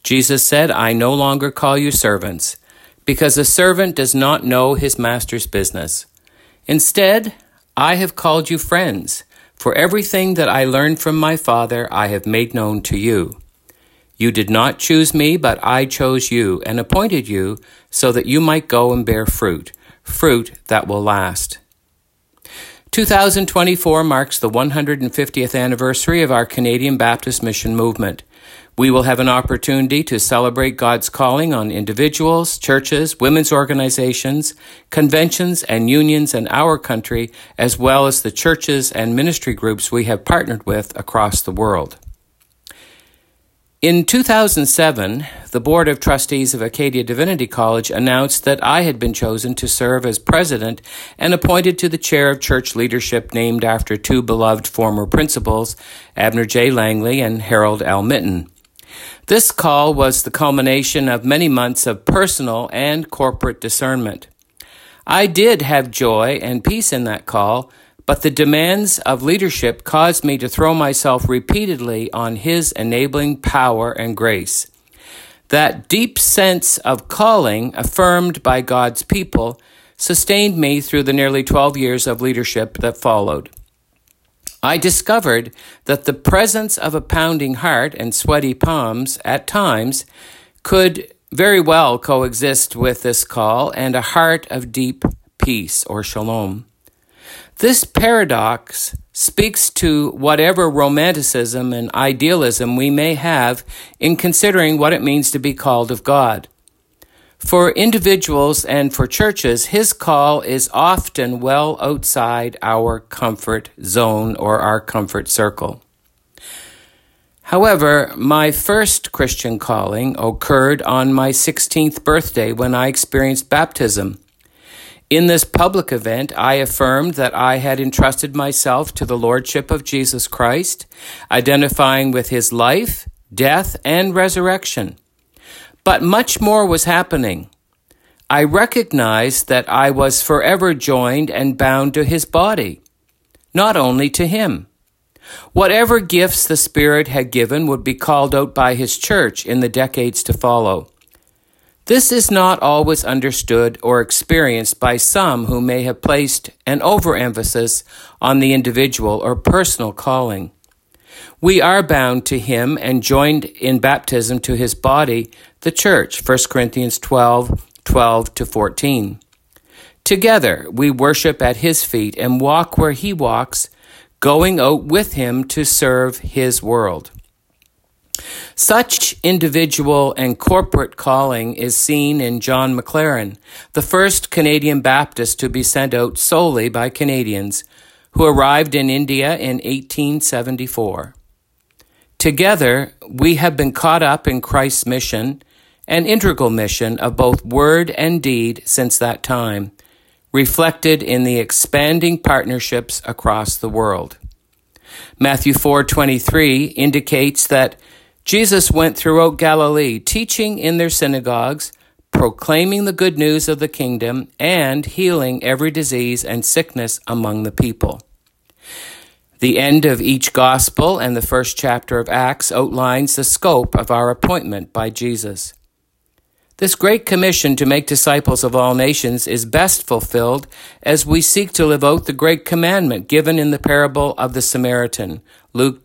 Jesus said, "I no longer call you servants, because a servant does not know his master's business. Instead, I have called you friends, for everything that I learned from my Father I have made known to you. You did not choose me, but I chose you and appointed you so that you might go and bear fruit, fruit that will last." 2024 marks the 150th anniversary of our Canadian Baptist Mission Movement. We will have an opportunity to celebrate God's calling on individuals, churches, women's organizations, conventions, and unions in our country, as well as the churches and ministry groups we have partnered with across the world. In 2007, the Board of Trustees of Acadia Divinity College announced that I had been chosen to serve as president and appointed to the chair of church leadership named after two beloved former principals, Abner J. Langley and Harold L. Mitten. This call was the culmination of many months of personal and corporate discernment. I did have joy and peace in that call, but the demands of leadership caused me to throw myself repeatedly on His enabling power and grace. That deep sense of calling, affirmed by God's people, sustained me through the nearly 12 years of leadership that followed. I discovered that the presence of a pounding heart and sweaty palms at times could very well coexist with this call and a heart of deep peace or shalom. This paradox speaks to whatever romanticism and idealism we may have in considering what it means to be called of God. For individuals and for churches, His call is often well outside our comfort zone or our comfort circle. However, my first Christian calling occurred on my 16th birthday when I experienced baptism. In this public event, I affirmed that I had entrusted myself to the Lordship of Jesus Christ, identifying with His life, death, and resurrection. But much more was happening. I recognized that I was forever joined and bound to His body, not only to Him. Whatever gifts the Spirit had given would be called out by His church in the decades to follow. This is not always understood or experienced by some who may have placed an overemphasis on the individual or personal calling. We are bound to Him and joined in baptism to His body, the church, 1 Corinthians 12:12-14. Together, we worship at His feet and walk where He walks, going out with Him to serve His world. Such individual and corporate calling is seen in John McLaren, the first Canadian Baptist to be sent out solely by Canadians, who arrived in India in 1874. Together, we have been caught up in Christ's mission, an integral mission of both word and deed since that time, reflected in the expanding partnerships across the world. Matthew 4:23 indicates that Jesus went throughout Galilee, teaching in their synagogues, proclaiming the good news of the kingdom, and healing every disease and sickness among the people. The end of each gospel and the first chapter of Acts outlines the scope of our appointment by Jesus. This great commission to make disciples of all nations is best fulfilled as we seek to live out the great commandment given in the parable of the Samaritan, Luke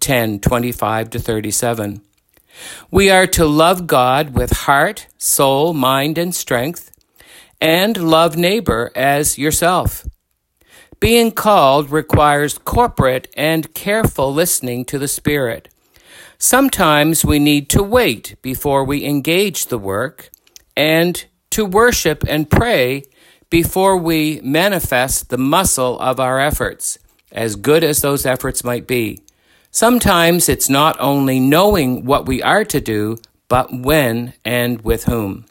10:25-37. We are to love God with heart, soul, mind, and strength, and love neighbor as yourself. Being called requires corporate and careful listening to the Spirit. Sometimes we need to wait before we engage the work, and to worship and pray before we manifest the muscle of our efforts, as good as those efforts might be. Sometimes it's not only knowing what we are to do, but when and with whom.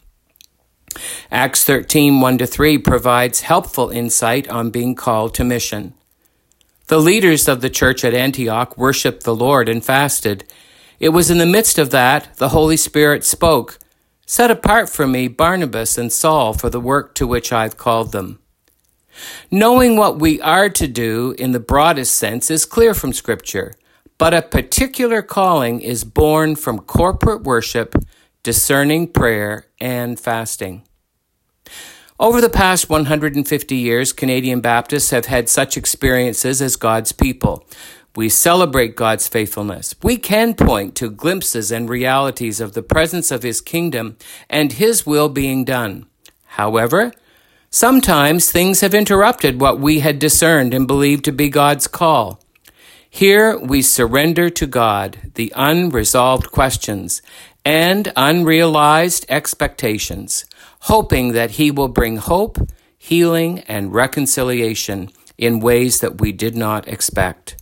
Acts 13:1-3 provides helpful insight on being called to mission. The leaders of the church at Antioch worshiped the Lord and fasted. It was in the midst of that the Holy Spirit spoke, "Set apart for me Barnabas and Saul for the work to which I've called them." Knowing what we are to do in the broadest sense is clear from Scripture. But a particular calling is born from corporate worship, discerning prayer, and fasting. Over the past 150 years, Canadian Baptists have had such experiences as God's people. We celebrate God's faithfulness. We can point to glimpses and realities of the presence of His kingdom and His will being done. However, sometimes things have interrupted what we had discerned and believed to be God's call. Here we surrender to God the unresolved questions and unrealized expectations, hoping that He will bring hope, healing, and reconciliation in ways that we did not expect.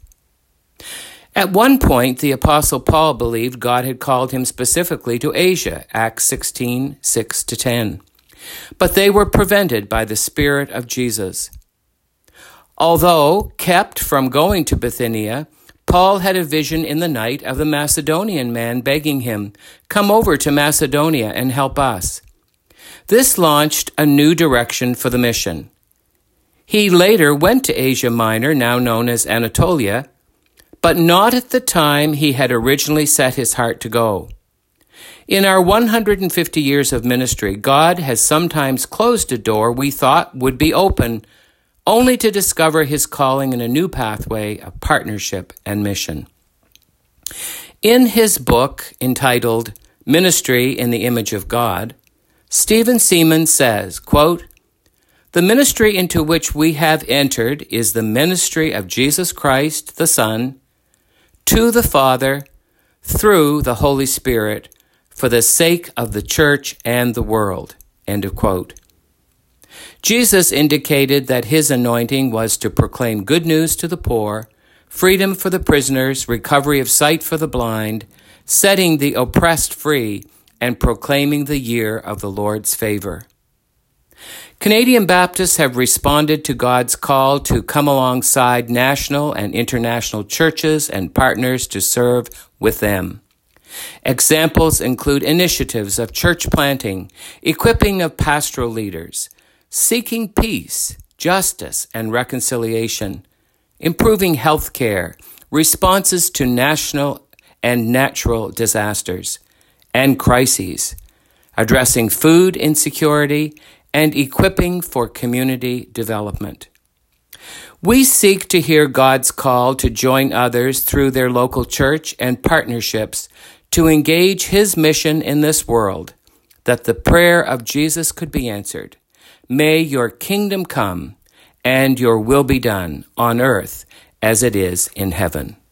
At one point, the Apostle Paul believed God had called him specifically to Asia, Acts 16, 6-10. But they were prevented by the Spirit of Jesus. Although kept from going to Bithynia, Paul had a vision in the night of the Macedonian man begging him, "Come over to Macedonia and help us." This launched a new direction for the mission. He later went to Asia Minor, now known as Anatolia, but not at the time he had originally set his heart to go. In our 150 years of ministry, God has sometimes closed a door we thought would be open, only to discover His calling in a new pathway of partnership and mission. In his book entitled Ministry in the Image of God, Stephen Seaman says, quote, "The ministry into which we have entered is the ministry of Jesus Christ, the Son, to the Father, through the Holy Spirit, for the sake of the church and the world." End of quote. Jesus indicated that His anointing was to proclaim good news to the poor, freedom for the prisoners, recovery of sight for the blind, setting the oppressed free, and proclaiming the year of the Lord's favor. Canadian Baptists have responded to God's call to come alongside national and international churches and partners to serve with them. Examples include initiatives of church planting, equipping of pastoral leaders, seeking peace, justice, and reconciliation, improving health care, responses to national and natural disasters and crises, addressing food insecurity, and equipping for community development. We seek to hear God's call to join others through their local church and partnerships to engage His mission in this world, that the prayer of Jesus could be answered. May your kingdom come and your will be done on earth as it is in heaven.